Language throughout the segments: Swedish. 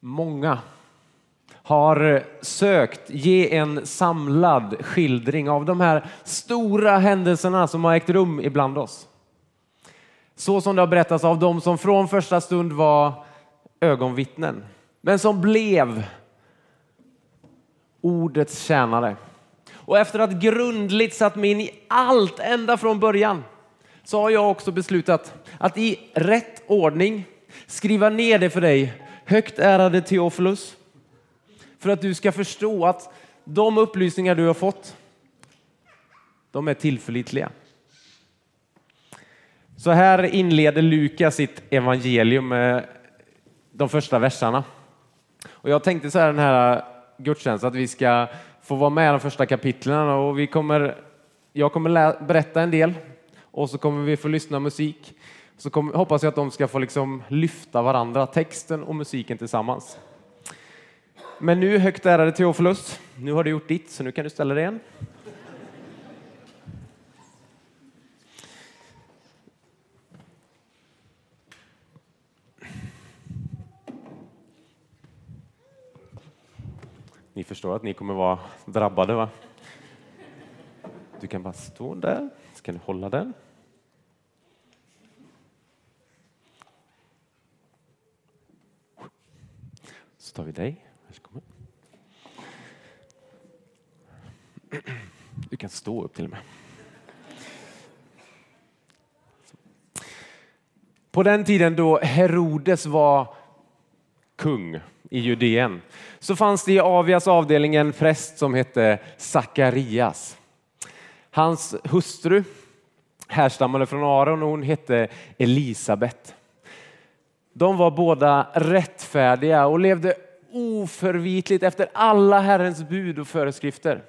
Många har sökt ge en samlad skildring av de här stora händelserna som har ägt rum ibland oss. Så som det har berättats av dem som från första stund var ögonvittnen, men som blev ordets tjänare. Och efter att grundligt satt mig in i allt ända från början, så har jag också beslutat att i rätt ordning skriva ner det för dig, högt ärade Theophilus, för att du ska förstå att de upplysningar du har fått, de är tillförlitliga. Så här inleder Lukas sitt evangelium med de första verserna. Och jag tänkte så här den här gudstjänsten att vi ska få vara med i de första kapitlen, och jag kommer berätta en del och så kommer vi få lyssna musik. Så hoppas jag att de ska få liksom lyfta varandra, texten och musiken tillsammans. Men nu, högt ärade Theophilus, nu har du gjort ditt, så nu kan du ställa dig igen. Ni förstår att ni kommer vara drabbade, va? Du kan bara stå där, så kan du hålla den. Så tar vi dig. Du kan stå upp till och med. På den tiden då Herodes var kung i Judeen, så fanns det i Avias avdelning en präst som hette Sakarias. Hans hustru härstammade från Aron och hon hette Elisabet. De var båda rättfärdiga och levde oförvitligt efter alla Herrens bud och föreskrifter.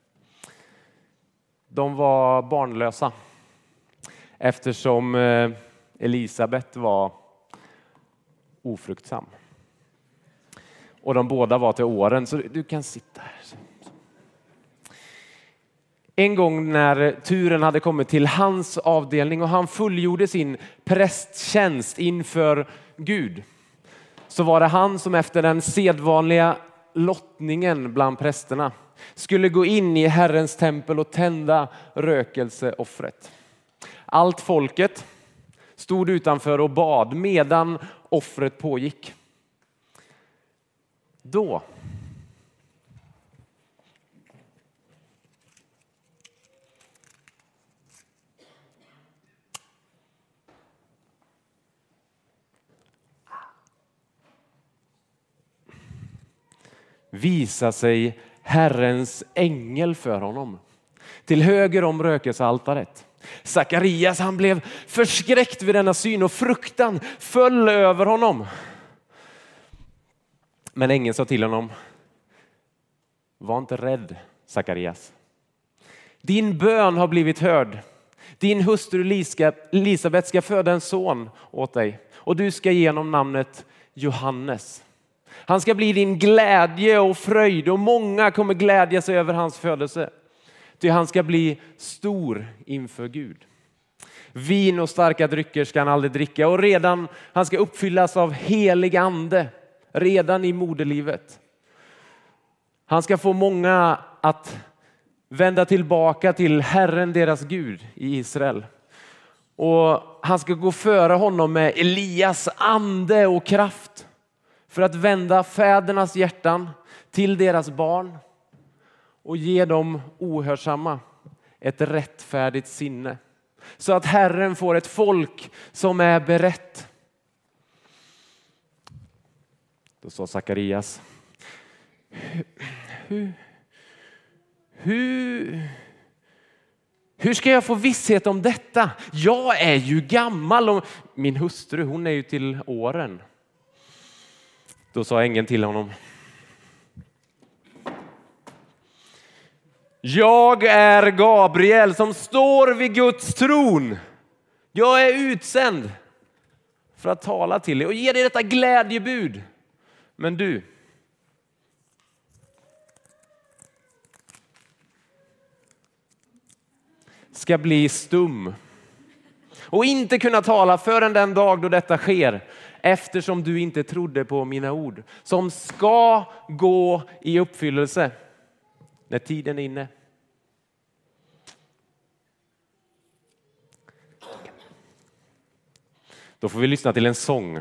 De var barnlösa eftersom Elisabet var ofruktsam. Och de båda var till åren, så du kan sitta här. En gång när turen hade kommit till hans avdelning och han fullgjorde sin prästtjänst inför Gud, så var det han som efter den sedvanliga lottningen bland prästerna skulle gå in i Herrens tempel och tända rökelseoffret. Allt folket stod utanför och bad medan offret pågick. Då visar sig Herrens ängel för honom till höger om rökelsealtaret. Sakarias, han blev förskräckt vid denna syn och fruktan föll över honom. Men ängeln sa till honom: var inte rädd, Sakarias. Din bön har blivit hörd. Din hustru Elisabet ska föda en son åt dig och du ska ge honom namnet Johannes. Han ska bli din glädje och fröjd och många kommer glädja sig över hans födelse. Ty han ska bli stor inför Gud. Vin och starka drycker ska han aldrig dricka och han ska uppfyllas av helig ande redan i moderlivet. Han ska få många att vända tillbaka till Herren deras Gud i Israel. Och han ska gå före honom med Elias ande och kraft för att vända fädernas hjärtan till deras barn och ge dem ohörsamma ett rättfärdigt sinne. Så att Herren får ett folk som är berett. Då sa Sakarias: hur ska jag få visshet om detta? Jag är ju gammal och min hustru, hon är ju till åren. Då sa ängeln till honom: jag är Gabriel som står vid Guds tron. Jag är utsänd för att tala till dig och ge dig detta glädjebud. Men du ska bli stum och inte kunna tala förrän den dag då detta sker, eftersom du inte trodde på mina ord, som ska gå i uppfyllelse när tiden är inne. Då får vi lyssna till en sång.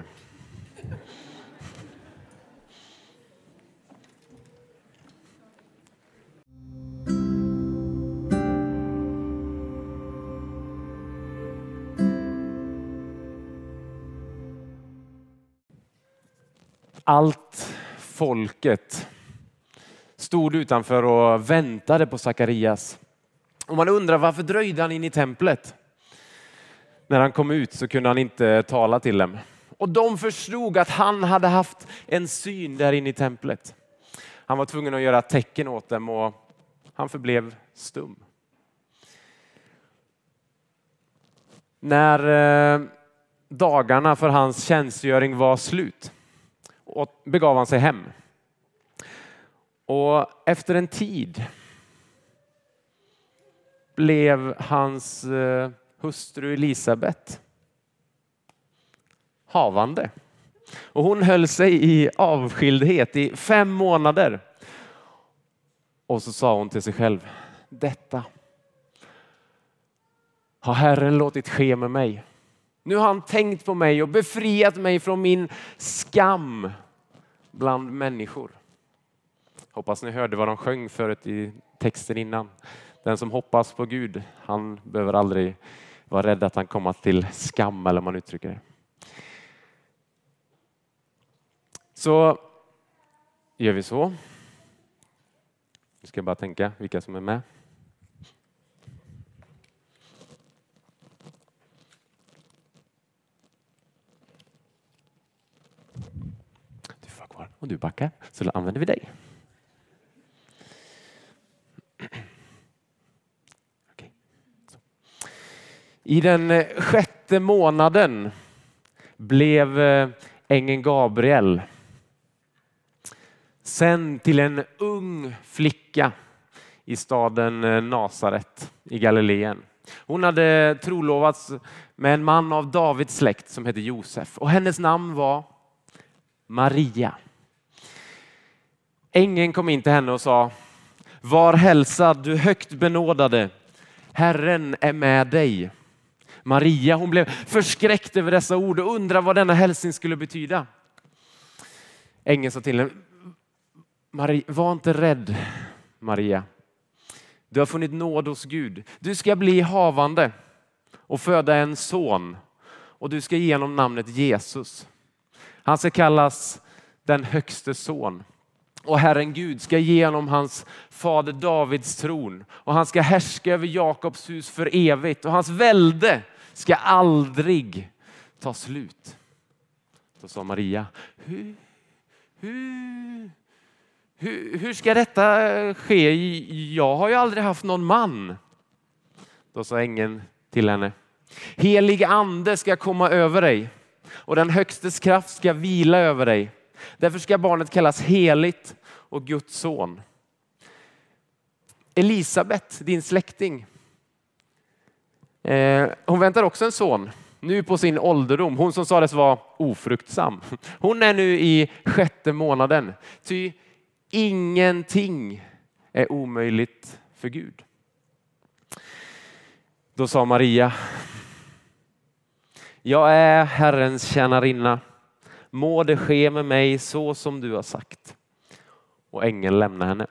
Allt folket stod utanför och väntade på Sakarias. Och man undrar varför dröjde han in i templet? När han kom ut så kunde han inte tala till dem. Och de förstod att han hade haft en syn där inne i templet. Han var tvungen att göra tecken åt dem och han förblev stum. När dagarna för hans tjänstgöring var slut och begav han sig hem. Och efter en tid blev hans hustru Elisabet havande. Och hon höll sig i avskildhet i 5 månader. Och så sa hon till sig själv: detta har Herren låtit ske med mig. Nu har han tänkt på mig och befriat mig från min skam bland människor. Hoppas ni hörde vad de sjöng förut i texten innan. Den som hoppas på Gud, han behöver aldrig vara rädd att han kommer till skam, eller man uttrycker det. Så gör vi så. Nu ska jag bara tänka vilka som är med. Du får vara kvar och du backar, så då använder vi dig. Okay. I den 6:e månaden blev ängeln Gabriel sänd till en ung flicka i staden Nasaret i Galileen. Hon hade trolovats med en man av Davids släkt som hette Josef, och hennes namn var Maria. Ängeln kom in till henne och sa: var hälsad, du högt benådade, Herren är med dig. Maria, hon blev förskräckt över dessa ord och undrade vad denna hälsning skulle betyda. Ängeln sa till henne: var inte rädd, Maria. Du har funnit nåd hos Gud. Du ska bli havande och föda en son, och du ska ge honom namnet Jesus. Han ska kallas den högste son. Och Herren Gud ska ge honom hans fader Davids tron, och han ska härska över Jakobs hus för evigt, och hans välde ska aldrig ta slut. Då sa Maria: hur ska detta ske? Jag har ju aldrig haft någon man. Då sa ängeln till henne: helig ande ska komma över dig, och den högstes kraft ska vila över dig. Därför ska barnet kallas heligt och Guds son. Elisabet, din släkting, hon väntar också en son, nu på sin ålderdom. Hon som sades vara ofruktsam. Hon är nu i 6:e månaden. Ty ingenting är omöjligt för Gud. Då sa Maria: jag är Herrens tjänarinna. Må det ske med mig så som du har sagt. Och ängeln lämnade henne.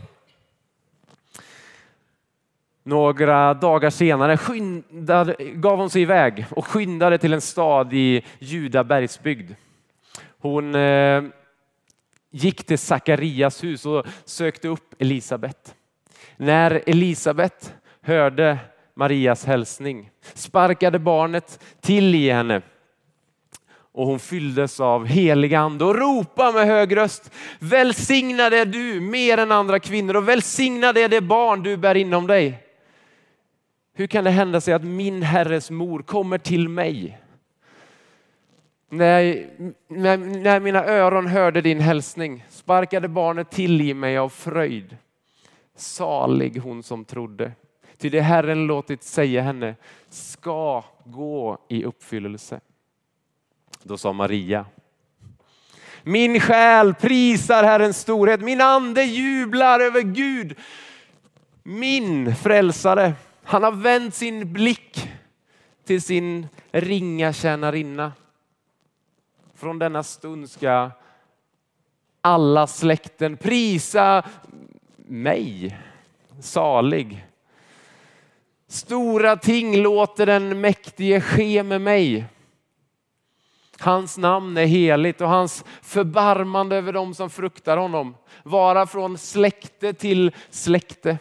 Några dagar senare gav hon sig iväg och skyndade till en stad i Juda bergsbygd. Hon gick till Sakarias hus och sökte upp Elisabet. När Elisabet hörde Marias hälsning sparkade barnet till i henne, och hon fylldes av helig ande och ropade med hög röst: välsignad är du mer än andra kvinnor, och välsignad är det barn du bär inom dig. Hur kan det hända sig att min Herres mor kommer till mig? När mina öron hörde din hälsning sparkade barnet till i mig av fröjd. Salig hon som trodde, ty det Herren låtit säga henne ska gå i uppfyllelse. Då sa Maria: min själ prisar Herrens storhet, min ande jublar över Gud, min frälsare. Han har vänt sin blick till sin ringa tjänarinna. Från denna stund ska alla släkten prisa mig, salig. Stora ting låter den mäktige ske med mig. Hans namn är heligt och hans förbarmande över dem som fruktar honom vara från släkte till släkte.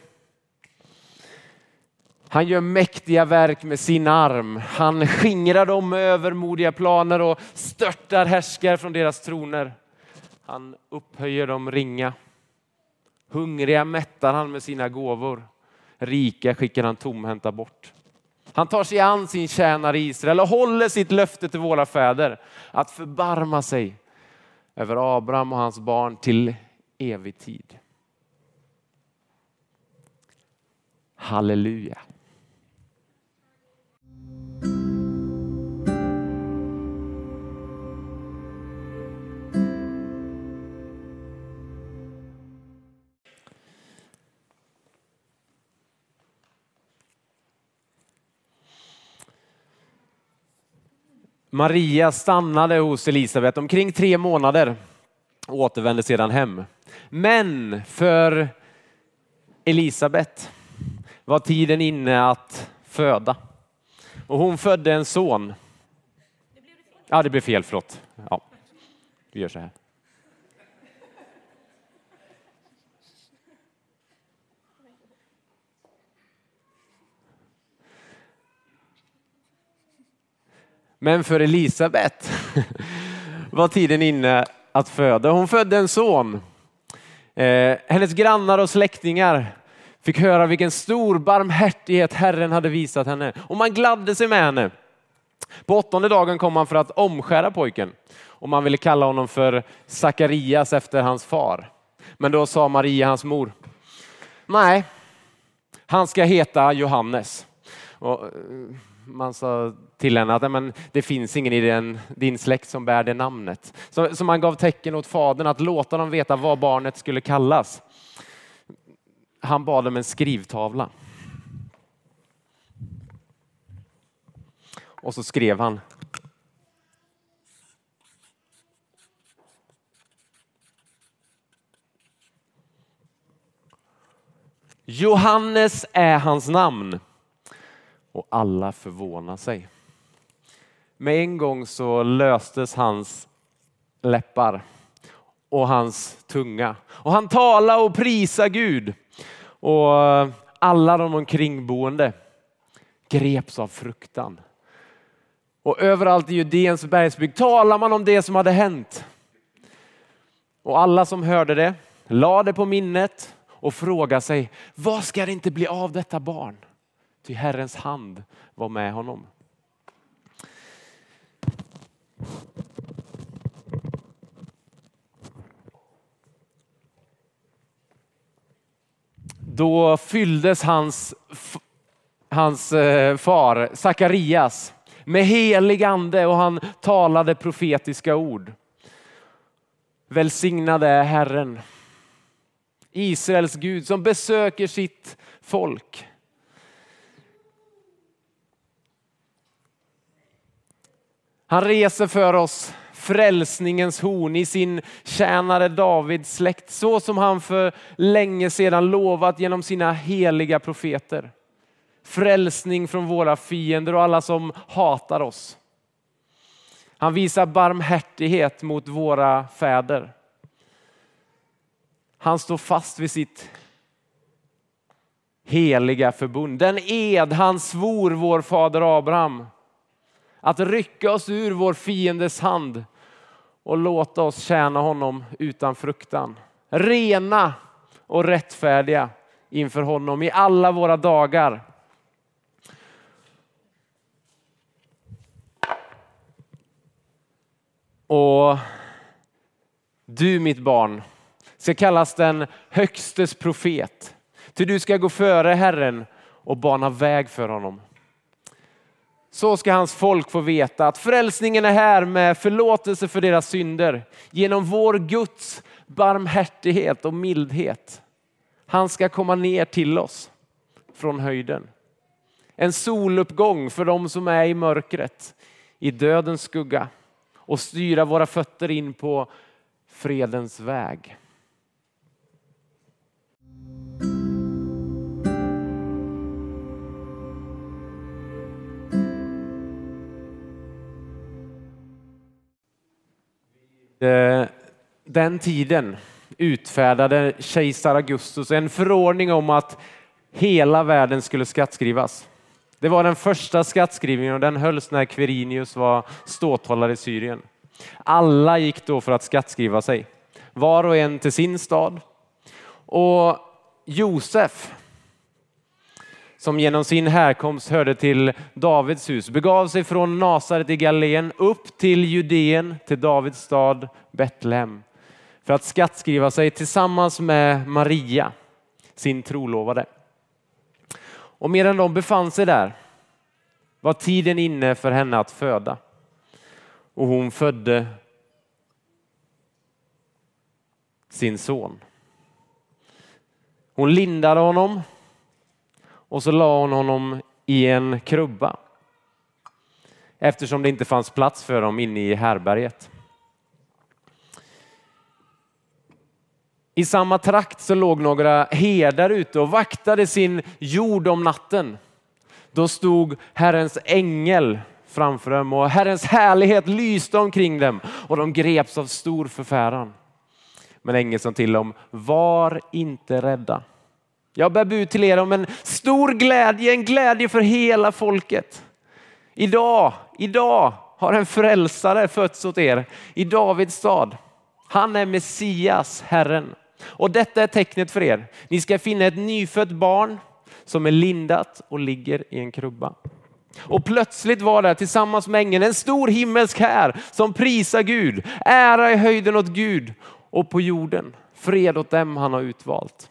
Han gör mäktiga verk med sin arm. Han skingrar dem med övermodiga planer och störtar härskare från deras troner. Han upphöjer dem ringa. Hungriga mättar han med sina gåvor. Rika skickar han tomhänta bort. Han tar sig an sin tjänare Israel och håller sitt löfte till våra fäder att förbarma sig över Abraham och hans barn till evig tid. Halleluja. Maria stannade hos Elisabet omkring 3 månader och återvände sedan hem. Men för Elisabet var tiden inne att föda. Och hon födde en son. Ja, det blev fel, förlåt. Ja, vi gör så här. Men för Elisabet var tiden inne att föda. Hon födde en son. Hennes grannar och släktingar fick höra vilken stor barmhärtighet Herren hade visat henne. Och man gladde sig med henne. På 8:e dagen kom han för att omskära pojken. Och man ville kalla honom för Sakarias efter hans far. Men då sa Maria, hans mor: nej, han ska heta Johannes. Och man sa till henne att men det finns ingen i din släkt som bär det namnet. Så man gav tecken åt fadern att låta dem veta vad barnet skulle kallas. Han bad om en skrivtavla. Och så skrev han: Johannes är hans namn. Och alla förvånar sig. Med en gång så löstes hans läppar och hans tunga. Och han talade och prisade Gud. Och alla de omkringboende greps av fruktan. Och överallt i Judeens bergsbygd talar man om det som hade hänt. Och alla som hörde det lade det på minnet och frågade sig: vad ska det inte bli av detta barn? Ty Herrens hand var med honom. Då fylldes hans far Sakarias med helig ande och han talade profetiska ord. Välsignade är Herren, Israels Gud, som besöker sitt folk. Han reser för oss frälsningens horn i sin tjänare Davids släkt, så som han för länge sedan lovat genom sina heliga profeter. Frälsning från våra fiender och alla som hatar oss. Han visar barmhärtighet mot våra fäder. Han står fast vid sitt heliga förbund. Den ed han svor vår fader Abraham. Att rycka oss ur vår fiendes hand och låta oss tjäna honom utan fruktan. Rena och rättfärdiga inför honom i alla våra dagar. Och du, mitt barn, ska kallas den högstes profet. Ty du ska gå före Herren och bana väg för honom. så ska hans folk få veta att frälsningen är här med förlåtelse för deras synder genom vår Guds barmhärtighet och mildhet. Han ska komma ner till oss från höjden. En soluppgång för dem som är i mörkret, i dödens skugga, och styra våra fötter in på fredens väg. Den tiden utfärdade kejsar Augustus en förordning om att hela världen skulle skattskrivas. Det var den första skattskrivningen och den hölls när Quirinius var ståthållare i Syrien. Alla gick då för att skattskriva sig, var och en till sin stad. Och Josef, som genom sin härkomst hörde till Davids hus, begav sig från Nasaret i Galileen upp till Judeen, till Davids stad Betlehem, för att skattskriva sig tillsammans med Maria, sin trolovade. Och medan de befann sig där var tiden inne för henne att föda. Och hon födde sin son. Hon lindade honom och så la hon honom i en krubba, eftersom det inte fanns plats för dem inne i härberget. I samma trakt så låg några herdar ute och vaktade sin jord om natten. Då stod Herrens ängel framför dem och Herrens härlighet lyste omkring dem och de greps av stor förfäran. Men ängeln sa till dem: var inte rädda. Jag bär bud till er om en stor glädje, en glädje för hela folket. Idag har en frälsare fötts åt er i Davids stad. Han är Messias, Herren. Och detta är tecknet för er. Ni ska finna ett nyfött barn som är lindat och ligger i en krubba. Och plötsligt var det tillsammans med ängeln en stor himmelsk här som prisar Gud. Ära i höjden åt Gud och på jorden fred åt dem han har utvalt.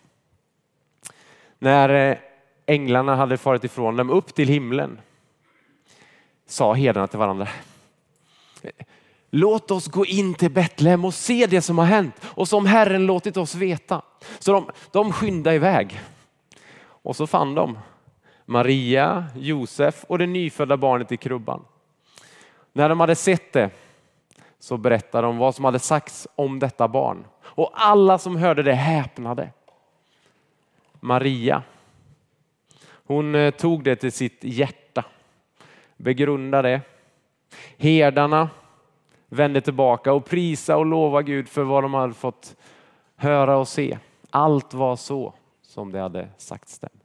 När änglarna hade farit ifrån dem upp till himlen sa herdarna till varandra: låt oss gå in till Betlehem och se det som har hänt och som Herren låtit oss veta. Så de skyndade iväg. Och så fann de Maria, Josef och det nyfödda barnet i krubban. När de hade sett det så berättade de vad som hade sagts om detta barn. Och alla som hörde det häpnade. Maria, hon tog det till sitt hjärta, begrundade det. Herdarna vände tillbaka och prisa och lova Gud för vad de hade fått höra och se. Allt var så som det hade sagts dem.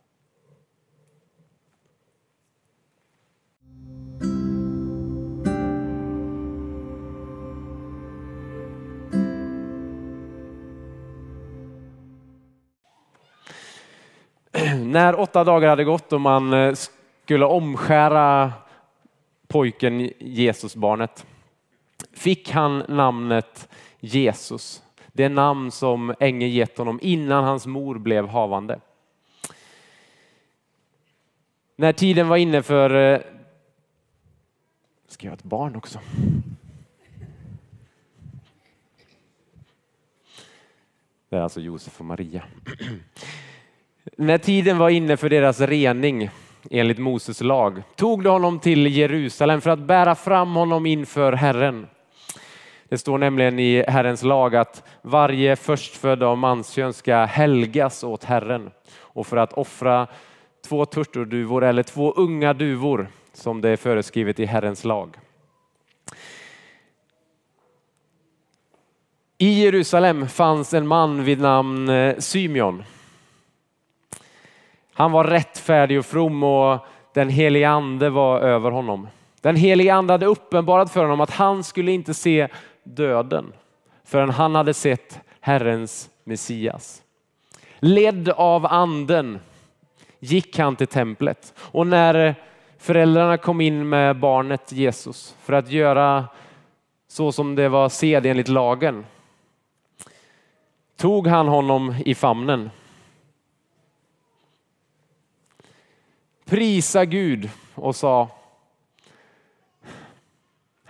När 8 dagar hade gått och man skulle omskära pojken Jesusbarnet, fick han namnet Jesus. Det namn som ängeln gett honom innan hans mor blev havande. När tiden var inne för... Ska jag ha ett barn också? Det är alltså Josef och Maria. När tiden var inne för deras rening enligt Moses lag tog de honom till Jerusalem för att bära fram honom inför Herren. Det står nämligen i Herrens lag att varje förstfödda av manskön ska helgas åt Herren. Och för att offra 2 turturduvor eller 2 unga duvor som det är föreskrivet i Herrens lag. I Jerusalem fanns en man vid namn Symeon. Han var rättfärdig och from och den helige ande var över honom. Den helige ande hade uppenbarat för honom att han skulle inte se döden förrän han hade sett Herrens Messias. Ledd av anden gick han till templet. Och när föräldrarna kom in med barnet Jesus för att göra så som det var sed enligt lagen, tog han honom i famnen. Prisa Gud och sa: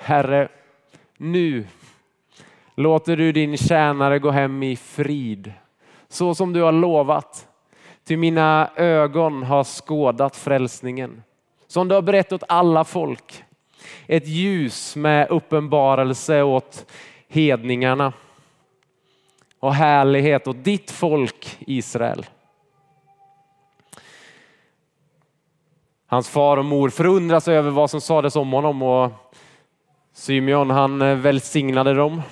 Herre, nu låter du din tjänare gå hem i frid, så som du har lovat. Till mina ögon har skådat frälsningen, som du har berättat åt alla folk. Ett ljus med uppenbarelse åt hedningarna och härlighet åt ditt folk Israel. Hans far och mor förundras över vad som sades om honom, och Symeon han välsignade dem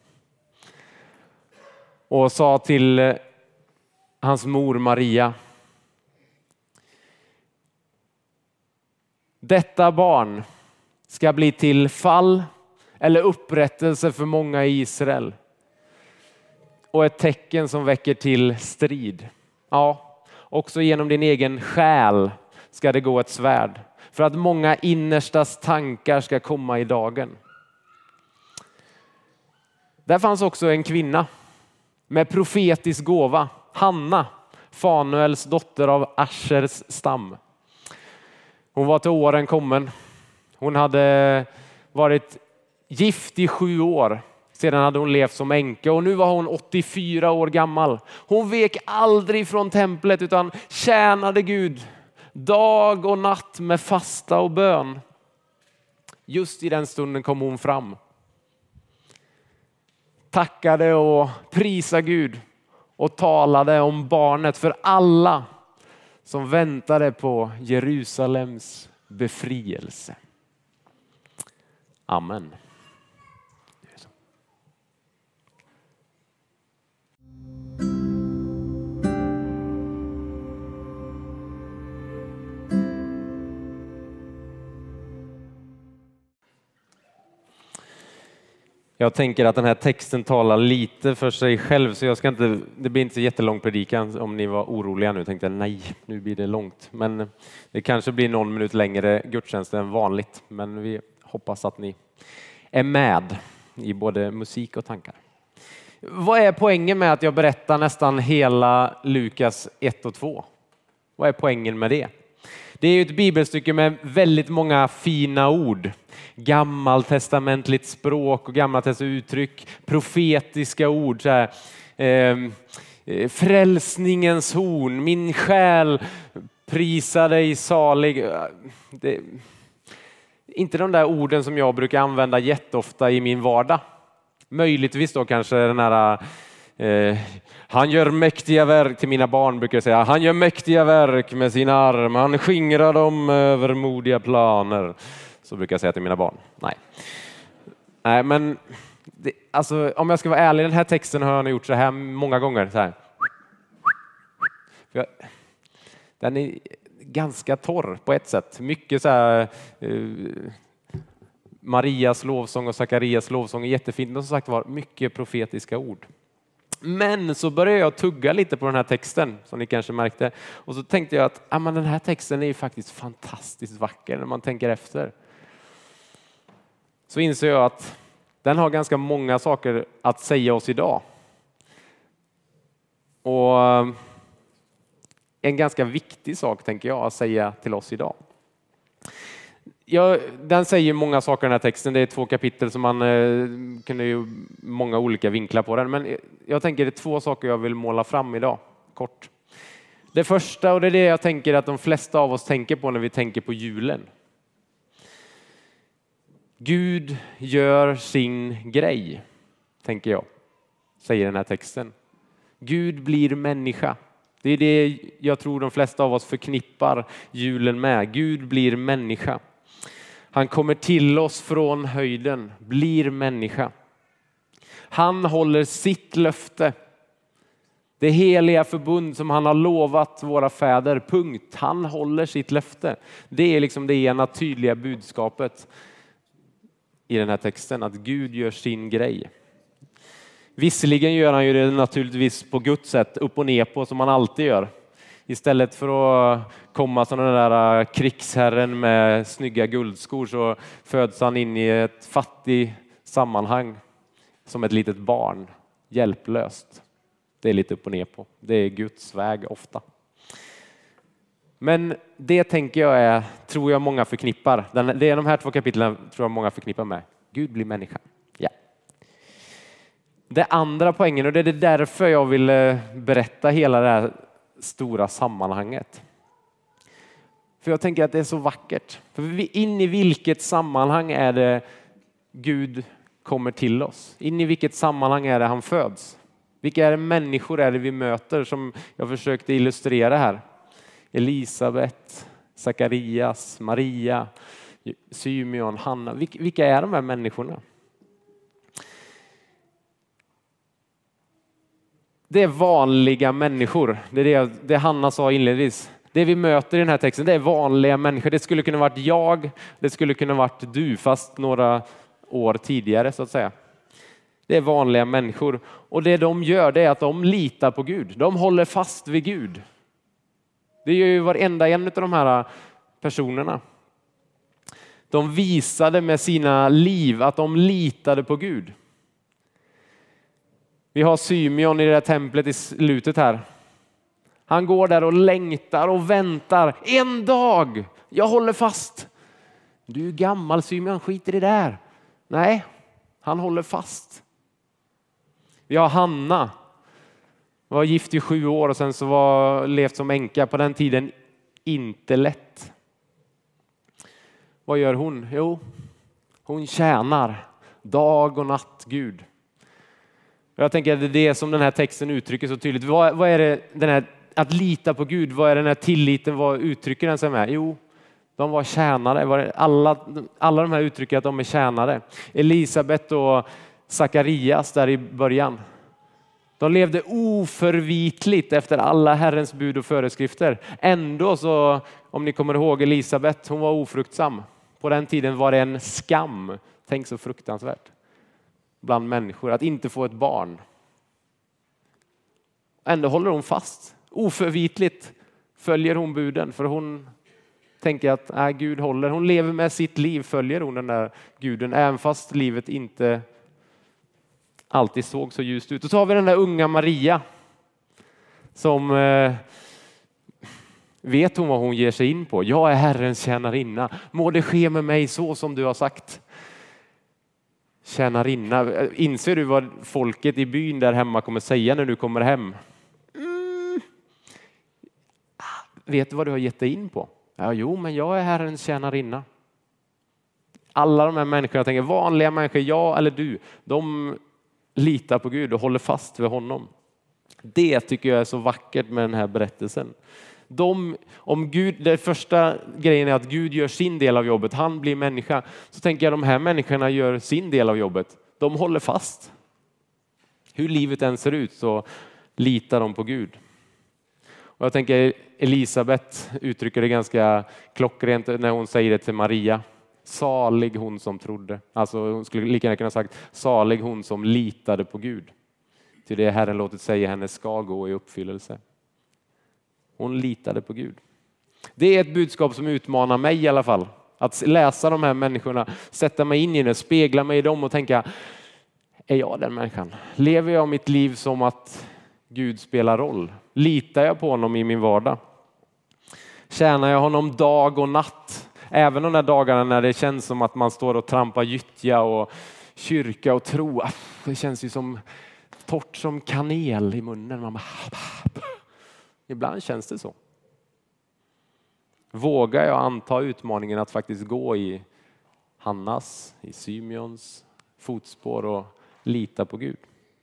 och sa till hans mor Maria: detta barn ska bli till fall eller upprättelse för många i Israel och ett tecken som väcker till strid. Ja, också genom din egen själ ska det gå ett svärd, för att många innerstas tankar ska komma i dagen. Där fanns också en kvinna med profetisk gåva, Hanna, Fanuels dotter av Aschers stam. Hon var till åren kommen. Hon hade varit gift i 7 år. Sedan hade hon levt som änka och nu var hon 84 år gammal. Hon vek aldrig från templet utan tjänade Gud dag och natt med fasta och bön. Just i den stunden kom hon fram. Tackade och prisade Gud och talade om barnet för alla som väntade på Jerusalems befrielse. Amen. Jag tänker att den här texten talar lite för sig själv, så jag ska inte, det blir inte så jättelång predikan. Om ni var oroliga nu tänkte jag nej, nu blir det långt. Men det kanske blir någon minut längre gudstjänst än vanligt. Men vi hoppas att ni är med i både musik och tankar. Vad är poängen med att jag berättar nästan hela Lukas 1 och 2? Vad är poängen med det? Det är ju ett bibelstycke med väldigt många fina ord. Gammaltestamentligt språk och gammaltestamentligt uttryck. Profetiska ord. Så här, frälsningens horn. Min själ prisar dig salig. Inte de där orden som jag brukar använda jätteofta i min vardag. Möjligtvis då kanske den här... han gör mäktiga verk, till mina barn brukar jag säga. Han gör mäktiga verk med sin arm. Han skingrar dem över modiga planer. Så brukar jag säga till mina barn. Nej, men alltså, om jag ska vara ärlig, den här texten har jag gjort så här många gånger. Så här. Den är ganska torr på ett sätt. Mycket så här... Marias lovsång och Sakarias lovsång är jättefint. Och som sagt var mycket profetiska ord. Men så började jag tugga lite på den här texten som ni kanske märkte. Och så tänkte jag att den här texten är ju faktiskt fantastiskt vacker när man tänker efter. Så inser jag att den har ganska många saker att säga oss idag. Och en ganska viktig sak tänker jag att säga till oss idag. Den säger många saker i den här texten. Det är 2 kapitel som man kunde ju många olika vinklar på den. Men jag tänker det är 2 saker jag vill måla fram idag, kort. Det första, och det är det jag tänker att de flesta av oss tänker på när vi tänker på julen. Gud gör sin grej, tänker jag, säger den här texten. Gud blir människa. Det är det jag tror de flesta av oss förknippar julen med. Gud blir människa. Han kommer till oss från höjden, blir människa. Han håller sitt löfte. Det heliga förbund som han har lovat våra fäder, punkt. Han håller sitt löfte. Det är liksom det ena tydliga budskapet i den här texten, att Gud gör sin grej. Visserligen gör han ju det naturligtvis på Guds sätt, upp och ner på, som han alltid gör. Istället för att komma som den där krigsherren med snygga guldskor så föds han in i ett fattigt sammanhang som ett litet barn, hjälplöst. Det är lite upp och ner på. Det är Guds väg ofta. Men det tänker jag tror jag många förknippar. Det är de här 2 kapitlen tror jag många förknippar med. Gud blir människa. Ja. Det andra poängen, och det är därför jag vill berätta hela det här stora sammanhanget. För jag tänker att det är så vackert. För in i vilket sammanhang är det Gud kommer till oss? In i vilket sammanhang är det han föds? Vilka är det människor är det vi möter som jag försökte illustrera här? Elisabet, Sakarias, Maria, Symeon, Hanna. Vilka är de här människorna? Det är vanliga människor. Det är det Hanna sa inledningsvis. Det vi möter i den här texten, det är vanliga människor. Det skulle kunna varit jag, det skulle kunna varit du, fast några år tidigare så att säga. Det är vanliga människor. Och det de gör, det är att de litar på Gud. De håller fast vid Gud. Det gör ju varenda en av de här personerna. De visade med sina liv att de litade på Gud. Vi har Symeon i det här templet i slutet här. Han går där och längtar och väntar. En dag, jag håller fast. Du är gammal Symeon, skit i det där. Nej, han håller fast. Vi har Hanna. Var gift i 7 år och sen så var levt som änka. På den tiden inte lätt. Vad gör hon? Jo, hon tjänar dag och natt Gud. Jag tänker att det är det som den här texten uttrycker så tydligt. Vad är det den här, att lita på Gud, vad är den här tilliten, vad uttrycker den sig med? Jo, de var tjänare. Alla de här uttrycker att de är tjänare. Elisabet och Sakarias där i början. De levde oförvitligt efter alla Herrens bud och föreskrifter. Ändå så, om ni kommer ihåg Elisabet, hon var ofruktsam. På den tiden var det en skam. Tänk så fruktansvärt. Bland människor att inte få ett barn. Ändå håller hon fast. Oförvitligt följer hon buden. För hon tänker att Gud håller. Hon lever med sitt liv, följer hon den där guden. Även fast livet inte alltid såg så ljust ut. Och så har vi den där unga Maria. Som vet hon vad hon ger sig in på. Jag är Herrens tjänarinna. Må det ske med mig så som du har sagt. Tjänarinna. Inser du vad folket i byn där hemma kommer säga när du kommer hem? Vet du vad du har gett dig in på? Ja, jo, men jag är Herrens tjänarinna. Alla de här människorna, jag tänker vanliga människor, jag eller du, de litar på Gud och håller fast vid honom. Det tycker jag är så vackert med den här berättelsen. Om Gud, det första grejen är att Gud gör sin del av jobbet, han blir människa. Så tänker jag de här människorna gör sin del av jobbet. De håller fast. Hur livet än ser ut så litar de på Gud. Och jag tänker Elisabet uttrycker det ganska klockrent när hon säger det till Maria. Salig hon som trodde. Alltså hon skulle lika gärna kunna sagt salig hon som litade på Gud. Till det Herren låtit säga henne ska gå i uppfyllelse. Hon litade på Gud. Det är ett budskap som utmanar mig i alla fall. Att läsa de här människorna, sätta mig in i det, spegla mig i dem och tänka, är jag den människan? Lever jag mitt liv som att Gud spelar roll? Litar jag på honom i min vardag? Tjänar jag honom dag och natt? Även de där dagarna när det känns som att man står och trampar gyttja och kyrka och tro. Det känns ju som torrt som kanel i munnen. Man bara, ibland känns det så. Vågar jag anta utmaningen att faktiskt gå i Hannas, i Symeons fotspår och lita på Gud?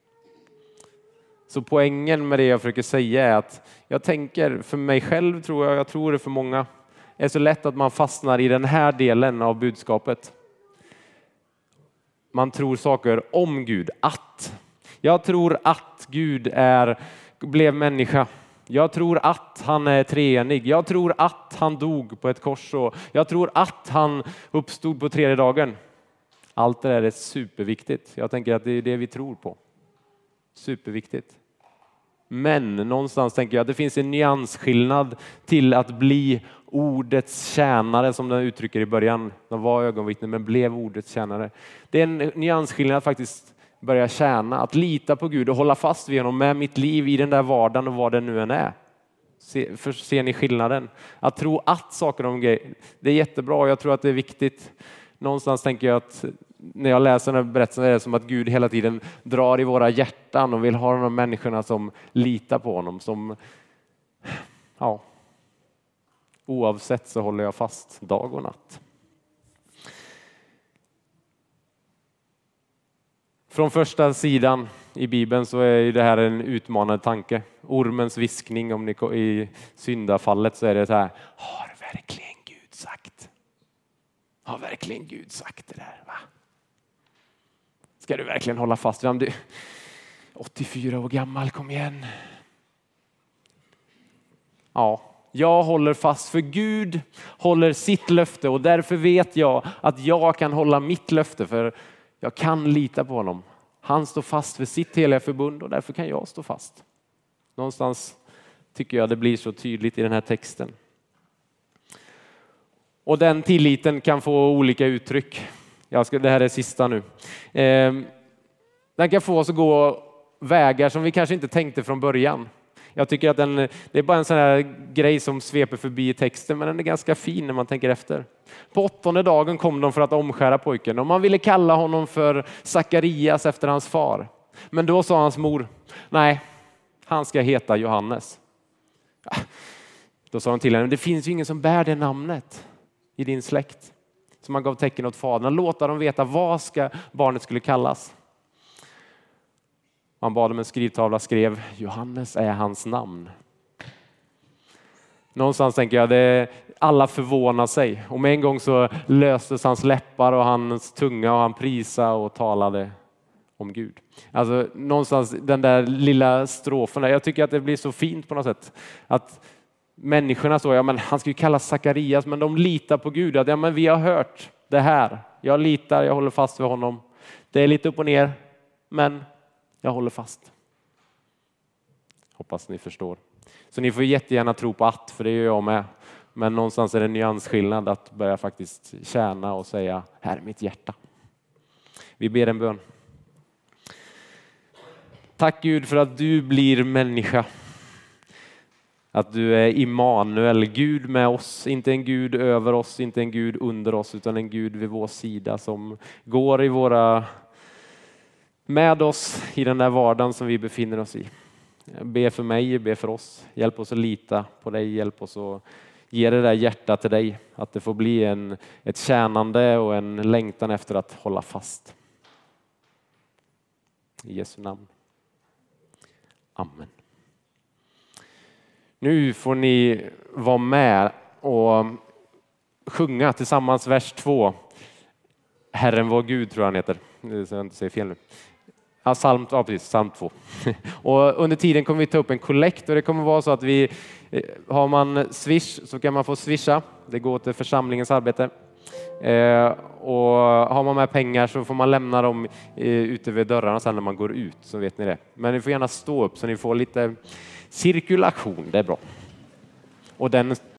Så poängen med det jag försöker säga är att jag tänker för mig själv, jag tror det för många, är så lätt att man fastnar i den här delen av budskapet. Man tror saker om Gud, jag tror att Gud blev människa. Jag tror att han är treenig. Jag tror att han dog på ett kors. Och jag tror att han uppstod på 3:e dagen. Allt det där är superviktigt. Jag tänker att det är det vi tror på. Superviktigt. Men någonstans tänker jag att det finns en nyansskillnad till att bli ordets tjänare, som den uttrycker i början. De var ögonvittnen men blev ordets tjänare. Det är en nyansskillnad att faktiskt börja tjäna, att lita på Gud och hålla fast vid honom med mitt liv i den där vardagen och vad det nu än är. Ser ni skillnaden? Att tro att saker om grejer, det är jättebra och jag tror att det är viktigt. Någonstans tänker jag att när jag läser den här berättelsen är det som att Gud hela tiden drar i våra hjärtan och vill ha de människorna som litar på honom. Som, ja, oavsett så håller jag fast dag och natt. Från första sidan i Bibeln så är det här en utmanande tanke. Ormens viskning om i syndafallet så är det så här: har verkligen Gud sagt? Har verkligen Gud sagt det där? Va? Ska du verkligen hålla fast vid du 84 år gammal, kom igen. Ja, jag håller fast för Gud håller sitt löfte och därför vet jag att jag kan hålla mitt löfte för jag kan lita på honom. Han står fast för sitt heliga förbund och därför kan jag stå fast. Någonstans tycker jag det blir så tydligt i den här texten. Och den tilliten kan få olika uttryck. Det här är sista nu. Den kan få oss att gå vägar som vi kanske inte tänkte från början. Jag tycker att det är bara en sån här grej som sveper förbi i texten, men den är ganska fin när man tänker efter. På 8:e dagen kom de för att omskära pojken och man ville kalla honom för Sakarias efter hans far. Men då sa hans mor: nej, han ska heta Johannes. Då sa de till henne: det finns ju ingen som bär det namnet i din släkt. Så man gav tecken åt fadern, låta dem veta vad ska barnet skulle kallas. Man bad om en skrivtavla, skrev: Johannes är hans namn. Någonstans tänker jag alla förvånar sig. Och med en gång så löstes hans läppar och hans tunga och han prisade och talade om Gud. Alltså någonstans den där lilla strofen där, jag tycker att det blir så fint på något sätt. Att människorna så, ja men han ska ju kallas Sakarias, men de litar på Gud. Att, ja men vi har hört det här. Jag litar, jag håller fast vid honom. Det är lite upp och ner, men jag håller fast. Hoppas ni förstår. Så ni får jättegärna tro på att, för det gör jag med. Men någonstans är det en nyansskillnad att börja faktiskt tjäna och säga: här är mitt hjärta. Vi ber en bön. Tack Gud för att du blir människa. Att du är Immanuel, Gud med oss. Inte en Gud över oss, inte en Gud under oss, utan en Gud vid vår sida som går med oss i den där vardagen som vi befinner oss i. Be för mig, be för oss. Hjälp oss att lita på dig, hjälp oss att ge det där hjärtat till dig. Att det får bli ett tjänande och en längtan efter att hålla fast. I Jesu namn. Amen. Nu får ni vara med och sjunga tillsammans vers 2. Herren vår Gud tror jag han heter. Så jag inte säger fel nu. Ja, precis, psalm 2. Och under tiden kommer vi ta upp en kollekt och det kommer vara så att har man swish så kan man få swisha. Det går till församlingens arbete. Och har man med pengar så får man lämna dem ute vid dörrarna sen när man går ut, så vet ni det. Men ni får gärna stå upp så ni får lite cirkulation, det är bra. Och den